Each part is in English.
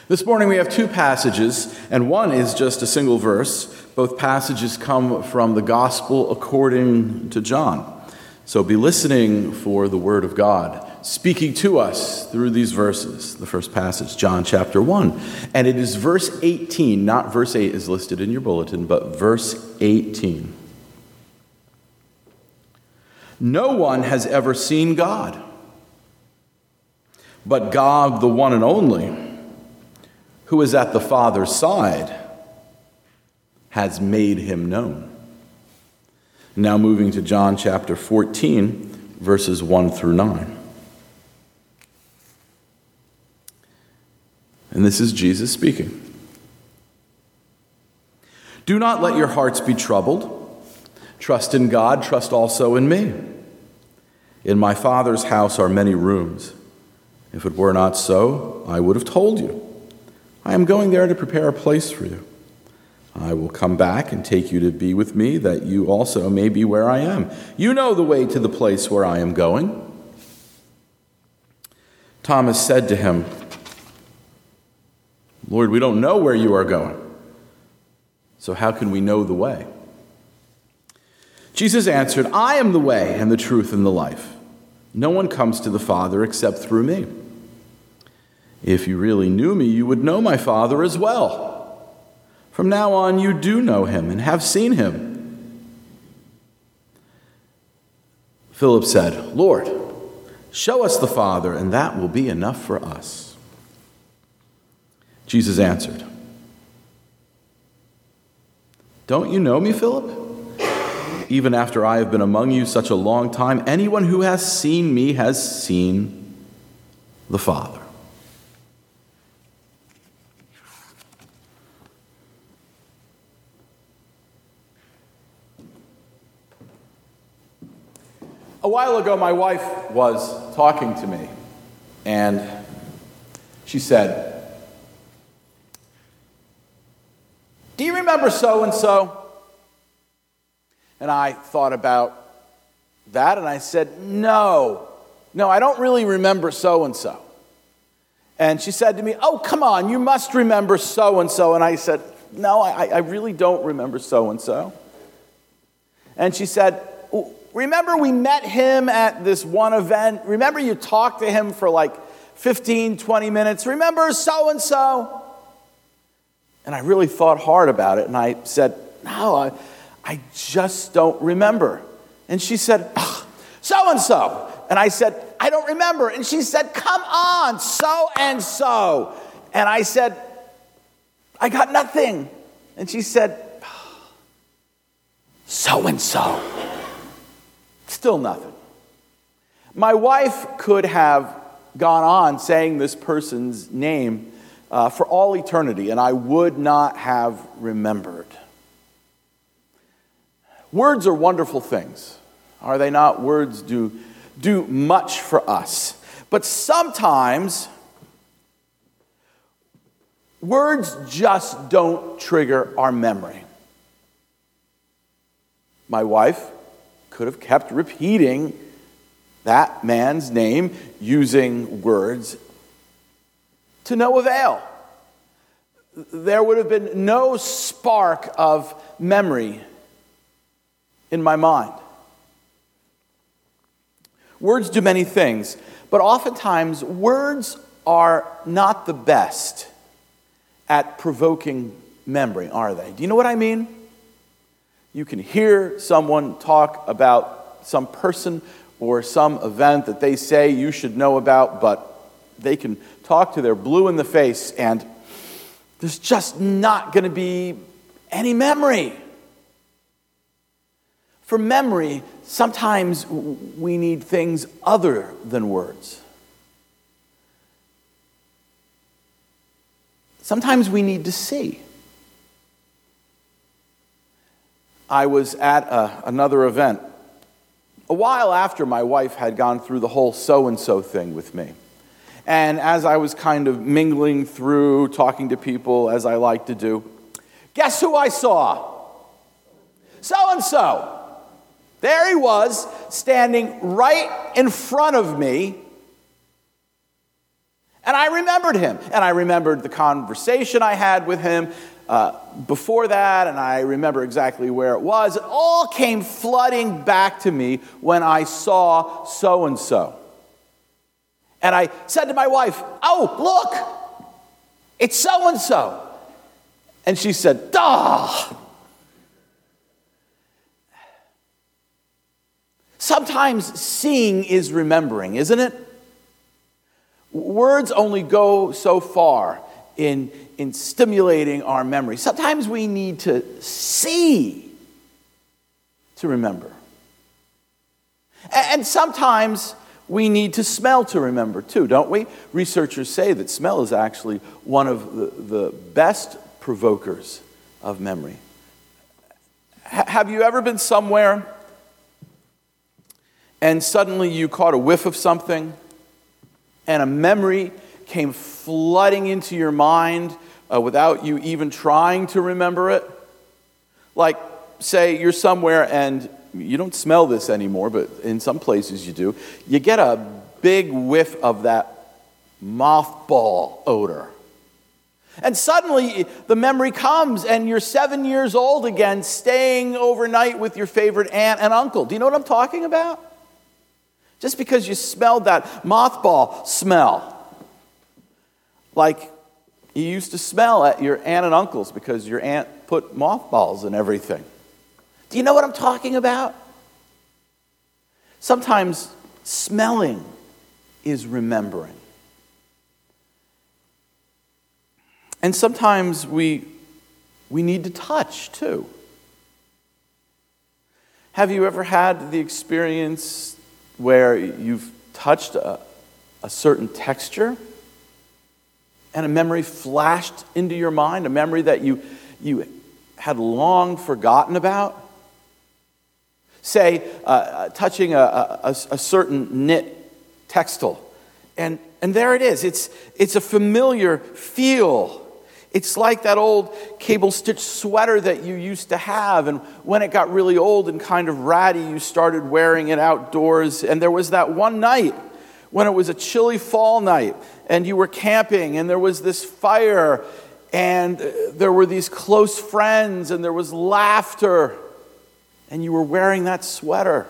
This morning we have two passages, and one is just a single verse. Both passages come from the Gospel according to John. So be listening for the Word of God speaking to us through these verses. The first passage, John chapter 1. And it is verse 18, not verse 8 is listed in your bulletin, but verse 18. No one has ever seen God, but God, the one and only, who is at the Father's side, has made him known. Now moving to John chapter 14, verses 1 through 9. And this is Jesus speaking. Do not let your hearts be troubled. Trust in God, trust also in me. In my Father's house are many rooms. If it were not so, I would have told you. I am going there to prepare a place for you. I will come back and take you to be with me, that you also may be where I am. You know the way to the place where I am going. Thomas said to him, Lord, we don't know where you are going, so how can we know the way? Jesus answered, I am the way and the truth and the life. No one comes to the Father except through me. If you really knew me, you would know my Father as well. From now on, you do know him and have seen him. Philip said, Lord, show us the Father, and that will be enough for us. Jesus answered, Don't you know me, Philip? Even after I have been among you such a long time, anyone who has seen me has seen the Father. A while ago, my wife was talking to me, and she said, Do you remember so-and-so? And I thought about that, and I said, No, I don't really remember so-and-so. And she said to me, Oh, come on, you must remember so-and-so. And I said, No, I really don't remember so-and-so. And she said, Remember we met him at this one event? Remember you talked to him for like 15, 20 minutes? Remember so-and-so? And I really thought hard about it, and I said, No, I just don't remember. And she said, so-and-so. And I said, I don't remember. And she said, come on, so-and-so. And I said, I got nothing. And she said, so-and-so. Still nothing. My wife could have gone on saying this person's name for all eternity, and I would not have remembered. Words are wonderful things, are they not? Words do much for us. But sometimes words just don't trigger our memory. My wife could have kept repeating that man's name using words to no avail. There would have been no spark of memory in my mind. Words do many things, but oftentimes words are not the best at provoking memory, are they? Do you know what I mean? You can hear someone talk about some person or some event that they say you should know about, but they can talk to their blue in the face and there's just not going to be any memory. For memory, sometimes we need things other than words. Sometimes we need to see. I was at another event a while after my wife had gone through the whole so-and-so thing with me. And as I was kind of mingling through, talking to people, as I like to do, guess who I saw? So-and-so. There he was, standing right in front of me. And I remembered him. And I remembered the conversation I had with him before that, and I remember exactly where it was. It all came flooding back to me when I saw so-and-so. And I said to my wife, "Oh, look, it's so-and-so." And she said, "Duh." Sometimes seeing is remembering, isn't it? Words only go so far in stimulating our memory. Sometimes we need to see to remember. And sometimes we need to smell to remember too, don't we? Researchers say that smell is actually one of the best provokers of memory. Have you ever been somewhere and suddenly you caught a whiff of something and a memory came flooding into your mind without you even trying to remember it? Like, say you're somewhere and you don't smell this anymore, but in some places you do. You get a big whiff of that mothball odor. And suddenly the memory comes and you're 7 years old again, staying overnight with your favorite aunt and uncle. Do you know what I'm talking about? Just because you smelled that mothball smell. Like you used to smell at your aunt and uncle's because your aunt put mothballs in everything. Do you know what I'm talking about? Sometimes smelling is remembering. And sometimes we need to touch too. Have you ever had the experience where you've touched a certain texture and a memory flashed into your mind, a memory that you had long forgotten about? Say, touching a certain knit textile, and there it is. It's a familiar feel. It's like that old cable-stitch sweater that you used to have, and when it got really old and kind of ratty, you started wearing it outdoors, and there was that one night when it was a chilly fall night, and you were camping, and there was this fire, and there were these close friends, and there was laughter, and you were wearing that sweater.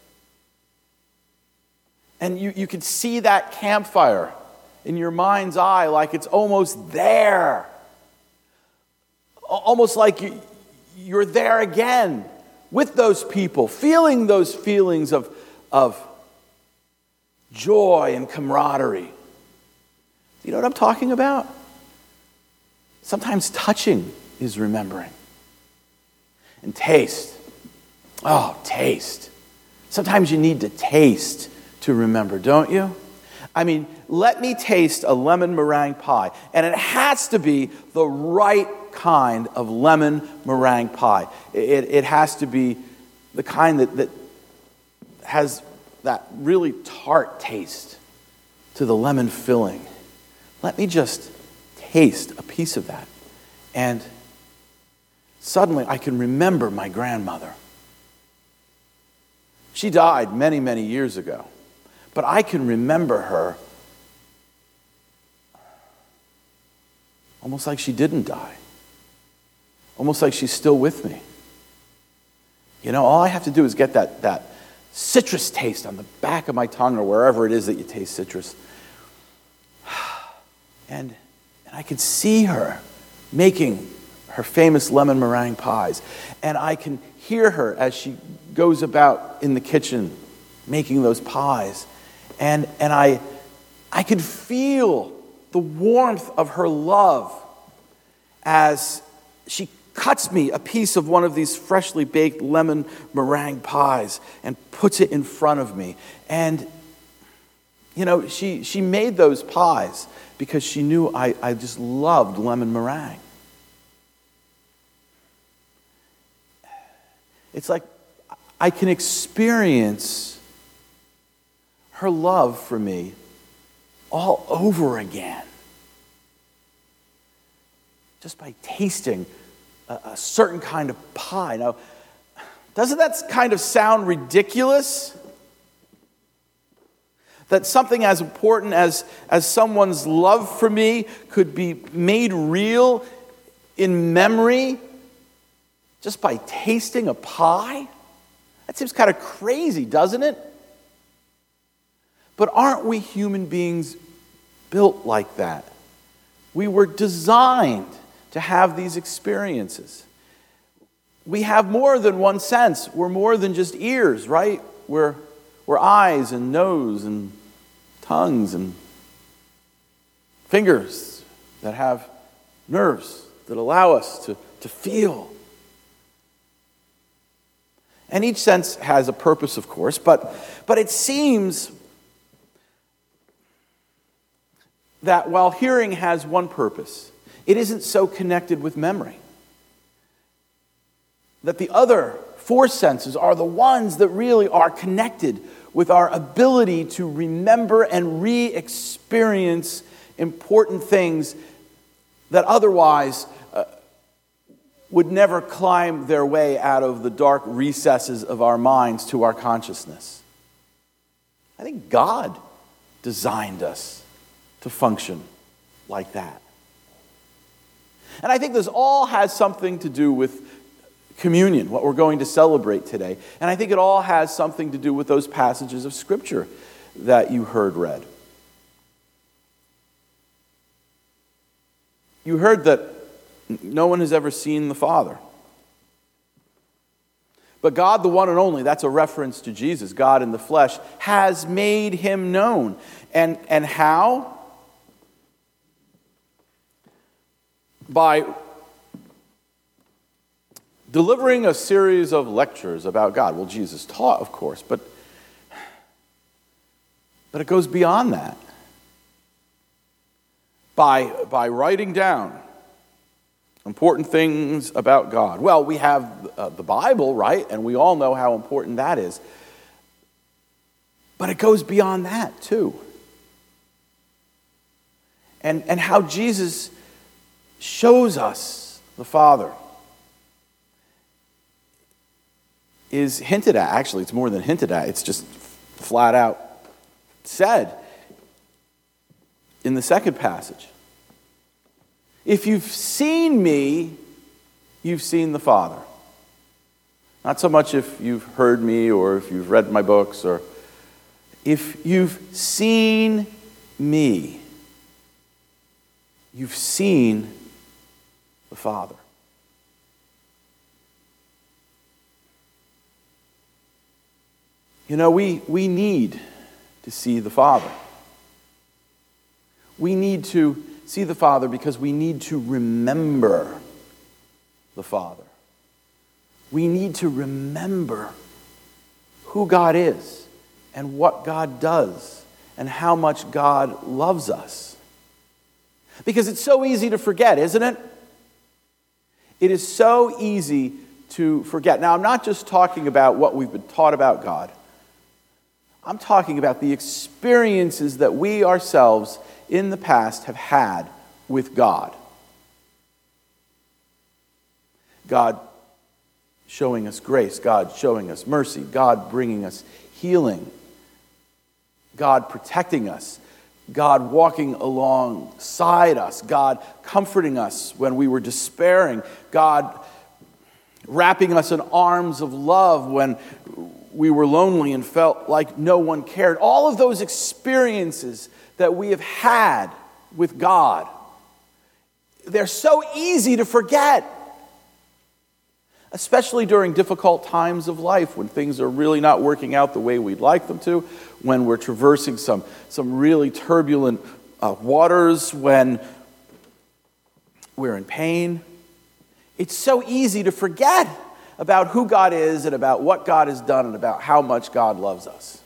And you could see that campfire in your mind's eye like it's almost there. Almost like you're there again with those people, feeling those feelings of joy and camaraderie. Do you know what I'm talking about? Sometimes touching is remembering. And taste. Oh, taste. Sometimes you need to taste to remember, don't you? I mean, let me taste a lemon meringue pie. And it has to be the right kind of lemon meringue pie. It has to be the kind that has that really tart taste to the lemon filling. Let me just taste a piece of that. And suddenly I can remember my grandmother. She died many, many years ago. But I can remember her almost like she didn't die. Almost like she's still with me. You know, all I have to do is get that citrus taste on the back of my tongue or wherever it is that you taste citrus. And I can see her making her famous lemon meringue pies. And I can hear her as she goes about in the kitchen making those pies. And I could feel the warmth of her love as she cuts me a piece of one of these freshly baked lemon meringue pies and puts it in front of me. And, you know, she made those pies because she knew I just loved lemon meringue. It's like I can experience her love for me all over again. Just by tasting a certain kind of pie. Now, doesn't that kind of sound ridiculous? That something as important as someone's love for me could be made real in memory just by tasting a pie? That seems kind of crazy, doesn't it? But aren't we human beings built like that? We were designed to have these experiences. We have more than one sense. We're more than just ears, right? We're eyes and nose and tongues and fingers that have nerves that allow us to feel. And each sense has a purpose, of course, but it seems that while hearing has one purpose, it isn't so connected with memory. That the other four senses are the ones that really are connected with our ability to remember and re-experience important things that otherwise would never climb their way out of the dark recesses of our minds to our consciousness. I think God designed us to function like that. And I think this all has something to do with communion, what we're going to celebrate today. And I think it all has something to do with those passages of Scripture that you heard read. You heard that no one has ever seen the Father. But God, the one and only, that's a reference to Jesus, God in the flesh, has made him known. And how? By delivering a series of lectures about God. Well, Jesus taught, of course, but it goes beyond that. By writing down important things about God. Well, we have the Bible, right? And we all know how important that is. But it goes beyond that, too. And how Jesus shows us the Father is hinted at. Actually, it's more than hinted at. It's just flat out said in the second passage. If you've seen me, you've seen the Father. Not so much if you've heard me or if you've read my books, or if you've seen me, you've seen the Father. You know, we need to see the Father. We need to see the Father because we need to remember the Father. We need to remember who God is and what God does and how much God loves us. Because it's so easy to forget, isn't it? It is so easy to forget. Now, I'm not just talking about what we've been taught about God. I'm talking about the experiences that we ourselves in the past have had with God. God showing us grace, God showing us mercy, God bringing us healing, God protecting us, God walking alongside us, God comforting us when we were despairing, God wrapping us in arms of love when we were lonely and felt like no one cared. All of those experiences that we have had with God, they're so easy to forget. Especially during difficult times of life when things are really not working out the way we'd like them to, when we're traversing some really turbulent waters, when we're in pain. It's so easy to forget about who God is and about what God has done and about how much God loves us.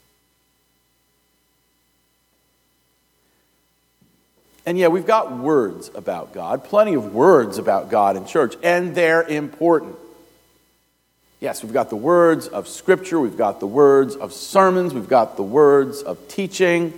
And yeah, we've got words about God, plenty of words about God in church, and they're important. Yes, we've got the words of Scripture, we've got the words of sermons, we've got the words of teaching.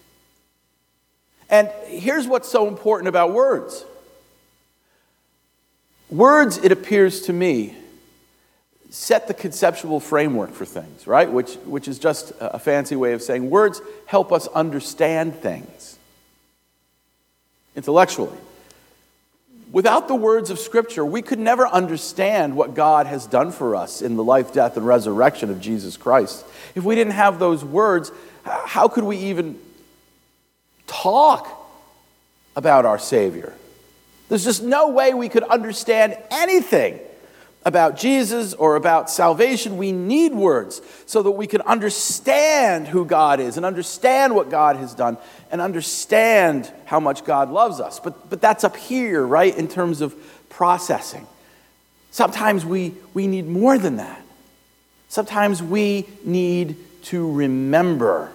And here's what's so important about words. Words, it appears to me, set the conceptual framework for things, right? Which is just a fancy way of saying words help us understand things intellectually. Without the words of Scripture, we could never understand what God has done for us in the life, death, and resurrection of Jesus Christ. If we didn't have those words, how could we even talk about our Savior? There's just no way we could understand anything about Jesus or about salvation. We need words so that we can understand who God is and understand what God has done and understand how much God loves us. But that's up here, right, in terms of processing. Sometimes we need more than that. Sometimes we need to remember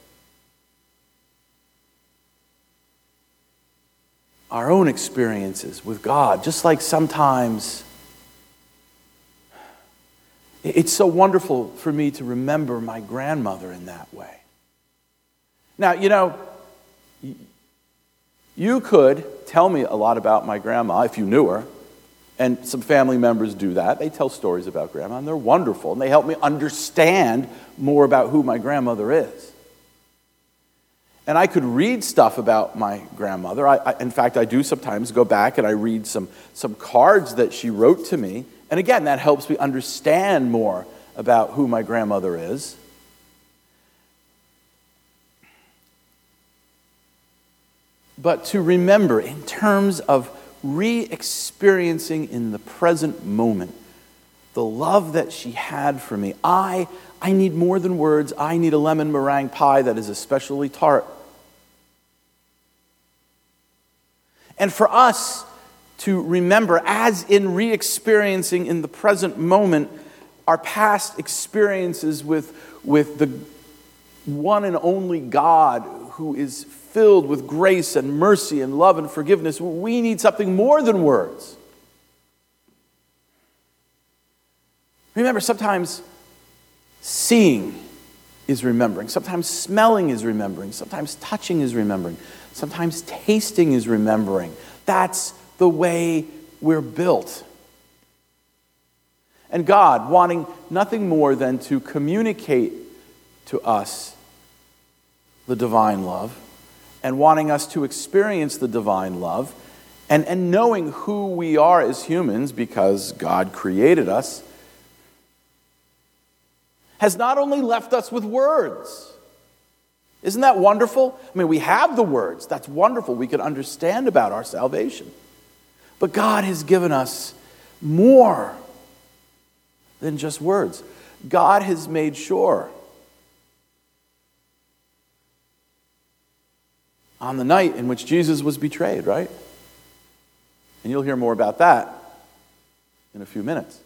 our own experiences with God, just like sometimes it's so wonderful for me to remember my grandmother in that way. Now, you could tell me a lot about my grandma if you knew her, and some family members do that. They tell stories about grandma, and they're wonderful, and they help me understand more about who my grandmother is. And I could read stuff about my grandmother. In fact, I do sometimes go back and I read some cards that she wrote to me. And again, that helps me understand more about who my grandmother is. But to remember in terms of re-experiencing in the present moment the love that she had for me. I need more than words. I need a lemon meringue pie that is especially tart. And for us to remember, as in re-experiencing in the present moment, our past experiences with the one and only God who is filled with grace and mercy and love and forgiveness, we need something more than words. Remember, sometimes seeing is remembering. Sometimes smelling is remembering. Sometimes touching is remembering. Sometimes tasting is remembering. That's the way we're built. And God, wanting nothing more than to communicate to us the divine love, and wanting us to experience the divine love, and knowing who we are as humans because God created us, has not only left us with words. Isn't that wonderful? I mean, we have the words. That's wonderful. We can understand about our salvation. But God has given us more than just words. God has made sure on the night in which Jesus was betrayed, right? And you'll hear more about that in a few minutes.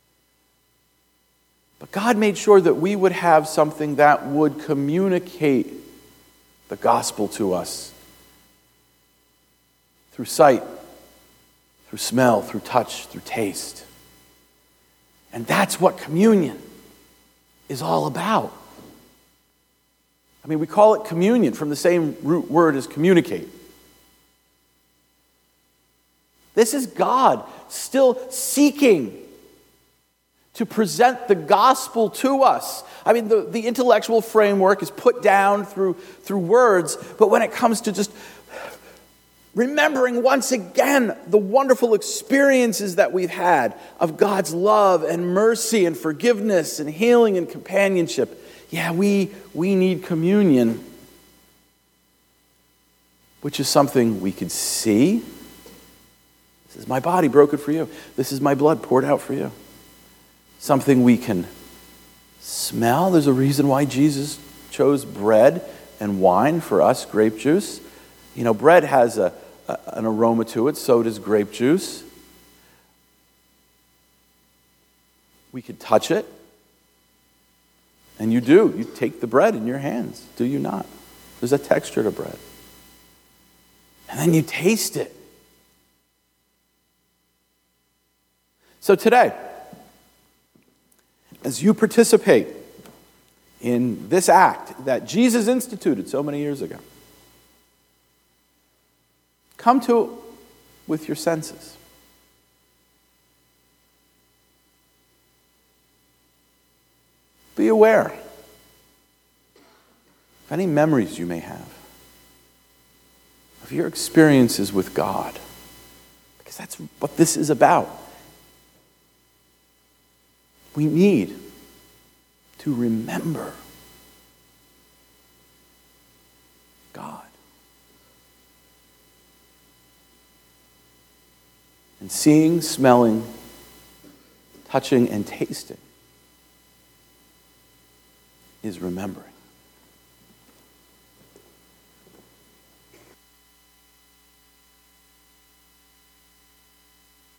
But God made sure that we would have something that would communicate the gospel to us through sight, through smell, through touch, through taste. And that's what communion is all about. I mean, we call it communion from the same root word as communicate. This is God still seeking to present the gospel to us. I mean, the intellectual framework is put down through words, but when it comes to just remembering once again the wonderful experiences that we've had of God's love and mercy and forgiveness and healing and companionship, yeah, we need communion, which is something we could see. This is my body broken for you. This is my blood poured out for you. Something we can smell. There's a reason why Jesus chose bread and wine for us, grape juice. You know, bread has an aroma to it, so does grape juice. We could touch it. And you do. You take the bread in your hands, do you not? There's a texture to bread. And then you taste it. So today, as you participate in this act that Jesus instituted so many years ago, come to it with your senses. be aware of any memories you may have of your experiences with God, because that's what this is about. We need to remember God. And seeing, smelling, touching, and tasting is remembering.